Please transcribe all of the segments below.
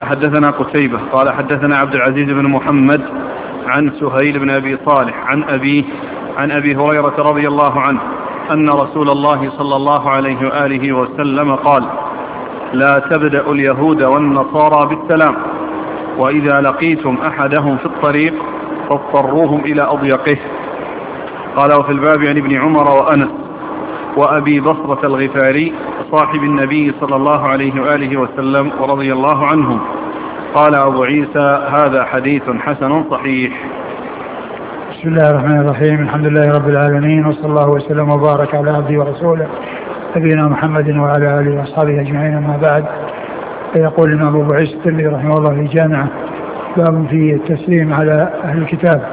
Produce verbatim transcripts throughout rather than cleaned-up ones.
حدثنا قتيبة قال حدثنا عبد العزيز بن محمد عن سهيل بن أبي صالح عن أبيه عن أبي هريرة رضي الله عنه أن رسول الله صلى الله عليه وآله وسلم قال: لا تبدأ اليهود والنصارى بالسلام، وإذا لقيتم أحدهم في الطريق فاضطروهم إلى أضيقه. قال: وفي الباب عن ابن عمر وأنس وأبي بصرة الغفاري صاحب النبي صلى الله عليه وآله وسلم ورضي الله عنهم. قال أبو عيسى: هذا حديث حسن صحيح. بسم الله الرحمن الرحيم. الحمد لله رب العالمين، وصلى الله وسلم وبارك على عبده ورسوله نبينا محمد وعلى آله وأصحابه أجمعين. أما بعد، فيقول الإمام أبو عيسى الترمذي رحمه الله في جامعة باب في التسليم على أهل الكتاب.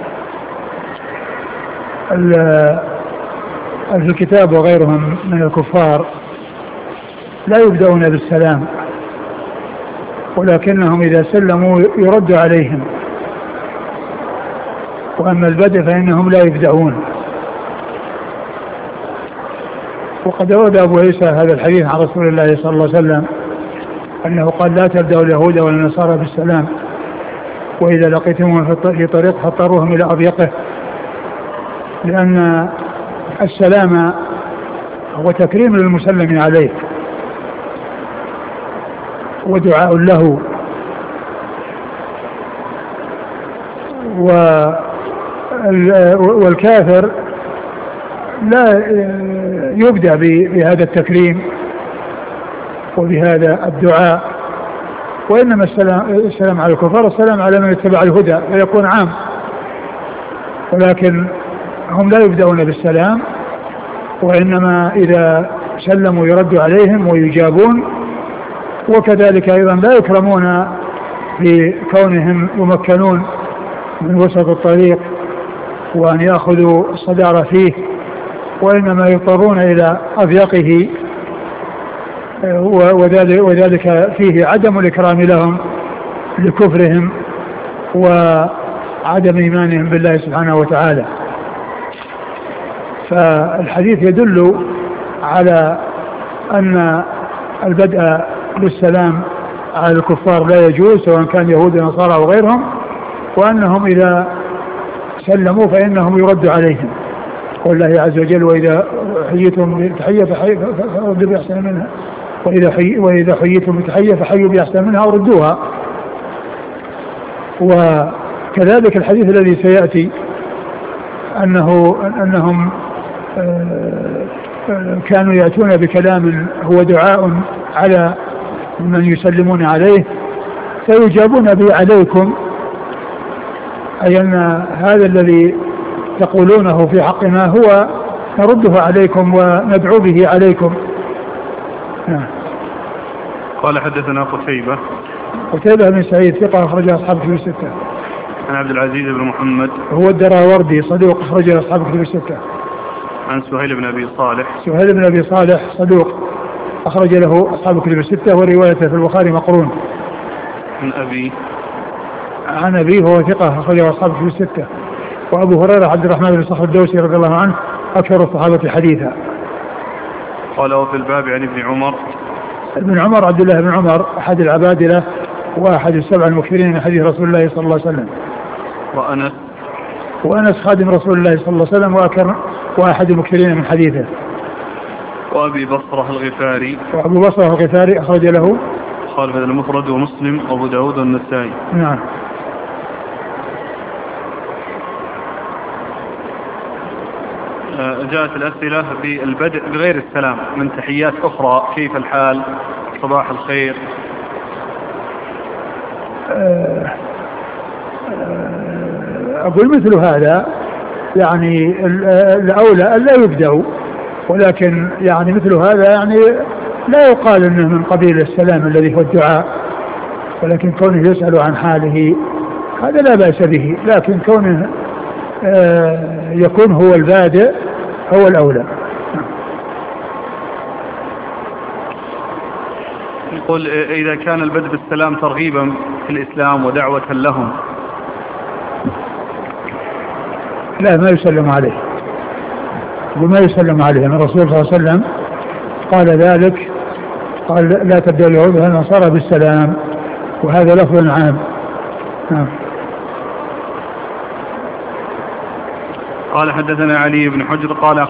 أهل الكتاب وغيرهم من الكفار لا يبدأون بالسلام، ولكنهم إذا سلموا يرد عليهم، وأما البدء فإنهم لا يبدأون. وقد أورد أبو عيسى هذا الحديث عن رسول الله صلى الله عليه وسلم أنه قال: لا تبدأوا اليهود ولا النصارى بالسلام، وإذا لقيتمهم في طريق فاضطروهم إلى أضيقه، لأن السلام هو تكريم للمسلم عليه ودعاء له، والكافر لا يبدأ بهذا التكريم وبهذا الدعاء، وإنما السلام, السلام على الكفار، السلام على من اتبع الهدى فيكون عام، ولكن هم لا يبدأون بالسلام، وإنما إذا سلموا يرد عليهم ويجابون. وكذلك أيضا لا يكرمون بكونهم يمكنون من وسط الطريق وأن يأخذوا الصدارة فيه، وإنما يضطرون إلى أضيقه، وذلك فيه عدم الإكرام لهم لكفرهم وعدم إيمانهم بالله سبحانه وتعالى. فالحديث يدل على أن البدء بالسلام على الكفار لا يجوز، سواء كان يهود ونصارى أو غيرهم، وأنهم إذا سلموا فإنهم يرد عليهم. والله عز وجل: وإذا حييتم بتحية فردوا بأحسن منها، وإذا, حي... وإذا حييتم بتحية فحيوا بأحسن منها وردوها. وكذلك الحديث الذي سيأتي أنه أنهم كانوا يأتون بكلام هو دعاء على من يسلمون عليه فيجابون به عليكم، أي أن هذا الذي تقولونه في حقنا هو نرده عليكم وندعو به عليكم. قال: حدثنا قتيبة قتيبة بن سعيد ثقة أخرج أصحاب كتب الستة. عن عبد العزيز بن محمد هو الدراوردي صدوق أخرج أصحاب كتب الستة. عن سهيل بن أبي صالح سهيل بن أبي صالح صدوق أخرج له أصحاب كتب الستة، وروايته في البخاري مقرون. عن أبي عن أبي هو ثقة أخرج أصحاب كتب الستة. وأبو هريرة عبد الرحمن بن صخر الدوسي رضي الله عنه أكثر الصحابة حديثا. قال: وفي الباب عن ابن عمر ابن عمر عبد الله بن عمر أحد العبادلة وأحد السبع المكثرين من حديث رسول الله صلى الله عليه وسلم. وأنس وأنس خادم رسول الله صلى الله عليه وسلم وأكر وأحد المكثرين من حديثه. وأبي بصرة الغفاري وأبو بصرة الغفاري أخرج له خالف المفرد ومسلم وأبو داود والنسائي. نعم. جاءت الأسئلة بالبدء بغير السلام من تحيات أخرى: كيف الحال، صباح الخير. أقول مثل هذا يعني الأولى ألا يبدأوا، ولكن يعني مثل هذا يعني لا يقال أنه من قبيل السلام الذي هو الدعاء، ولكن كونه يسأل عن حاله هذا لا بأس به، لكن كونه يكون هو البادئ هو الأولى. يقول: إذا كان البدء بالسلام ترغيبا في الإسلام ودعوة لهم لا ما يسلم عليه، وما يسلم عليه. الرسول صلى الله عليه وسلم قال ذلك، قال: لا تبدأ اليهود والنصارى بالسلام، وهذا لفظ عام. نعم. قال حدثنا علي بن حجر قال